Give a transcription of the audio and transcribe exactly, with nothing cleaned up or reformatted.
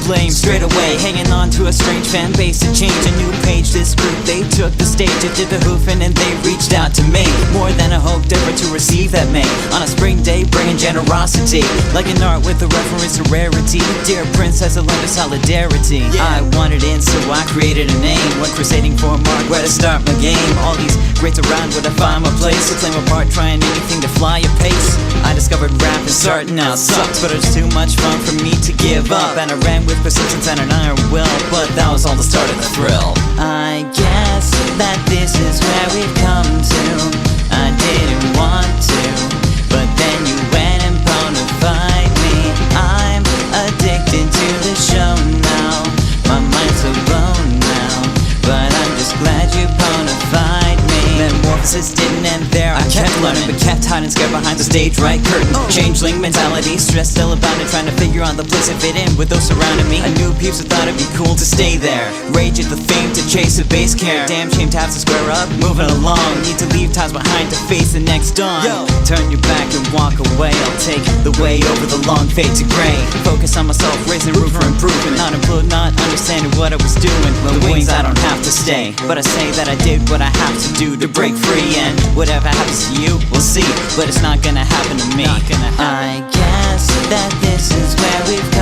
flame straight away, hanging on to a strange fan base to change a new page. This group, they took the stage, it did the hoofing and they reached out to me. More than I hoped ever to receive that May. On a spring day, bringing generosity, like an art with a reference to rarity. Dear princess, a lend of solidarity. yeah. I wanted in, so I created a name. Went crusading for a mark, where to start my game. All these greats around, where to find my place. To claim a part, trying anything to fly a pace. I discovered rap and starting out sucks, but it was too much fun for me to give up. And I ran with persistence and an iron will, but that was all the start of the thrill. I guess that this is where we've come to. I didn't want to, but then you went and bona fide me. I'm addicted to the show now. My mind's so blown now, but I'm just glad you bona fide me. Metamorphosis didn't end there, I kept learning, but kept hiding scared behind the stage right curtain. Changeling mentality, stress still about it, trying to figure out the place to fit in with those surrounding me. I knew peeps who thought it'd be cool to stay there. Rage at the fame to chase a base care. Damn shame to have to square up, moving along. Need to leave ties behind to face the next dawn. Yo. Turn your back and walk away, I'll take the way over the long fade to gray. Focus on myself, raising room for improvement. Not implode, not understanding what I was doing. With wings I don't have to stay, but I say that I did what I have to do to break free. And whatever happens to you, we'll see, but it's not gonna happen to me. I guess that this is where we've